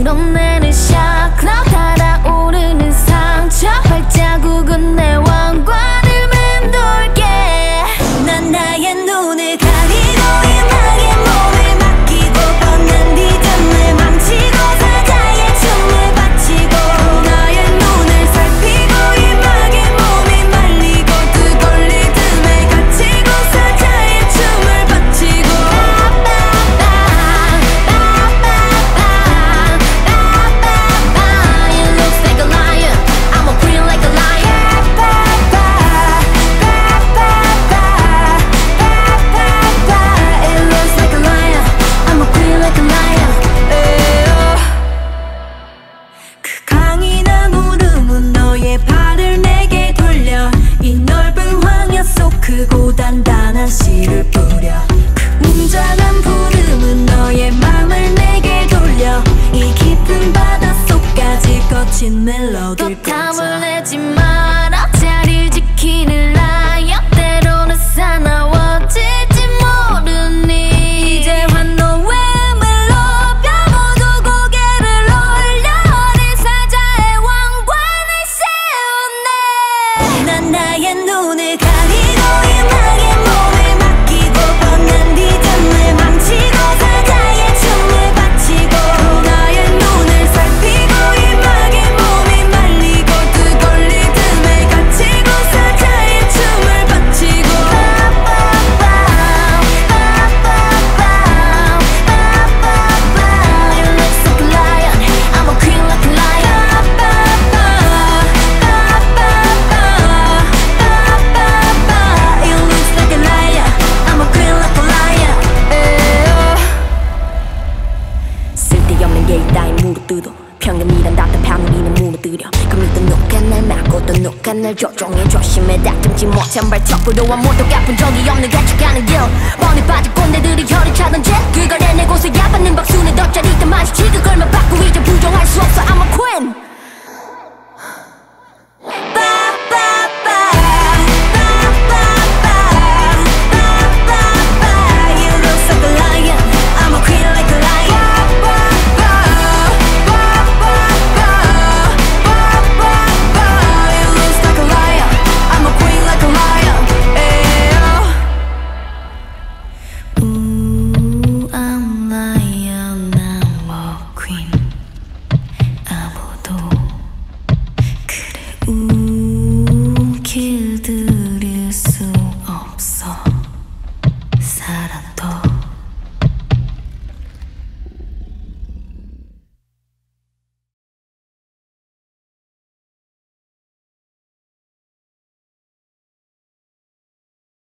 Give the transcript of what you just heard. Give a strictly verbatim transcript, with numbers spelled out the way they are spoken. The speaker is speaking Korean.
드러내는 샤크라 달아오르는 상처 발자국은 내 왕관을 맴돌게 난 나의 눈을 가리고 음악에 몸을 맡기고 뻗는 리듬을 망치고 사자의 춤을 바치고 나의 눈을 살피고 음악에 몸이 말리고 뜨거운 리듬에 갇히고 사자의 춤을 바치고 It looks like a lion, I'm a queen like a lion. It looks like a lion, I'm a queen like a lion. 그 강인한 울음은 너의 발을 내게 돌려 이 넓은 황야 속 크고 단단한 씨를 뿌려 그 웅장한 부름은 너의 맘을 내게 돌려 이 깊은 바닷속까지 거친 멜로디를 꽂아 땀을 내지 마라 자리를 지키는 라이언 때로는 사나워질지 모르니 이제 환호의 음을 높여 모두 고개를 올려 어린 사자의 왕관을 세우네 난 나의 눈을 가리고 음악에 몸을 맡기고 뻗는 리듬을 망치고 사자의 춤을 바치고 나의 눈을 살피고 음악에 몸이 말리고 뜨거운 리듬에 갇히고 사자의 춤을 바치고 It looks like a lion, I'm a queen like a lion. It looks like a lion, I'm a queen like a lion. 쓸데없는 예의 따위 무릎 평균이란 답답함 우리는 무너뜨려 금리도 누가 날 막고 또 누가 날 조종해 조심해 닥침지 못한 발톱으로 아무도 아픈 적이 없는 가축하는 길 뻔히 빠진 꼰대들이 혀를 차던 jet 그걸 해내고서 야받는 박수는 더 짜릿한 마주치 그걸만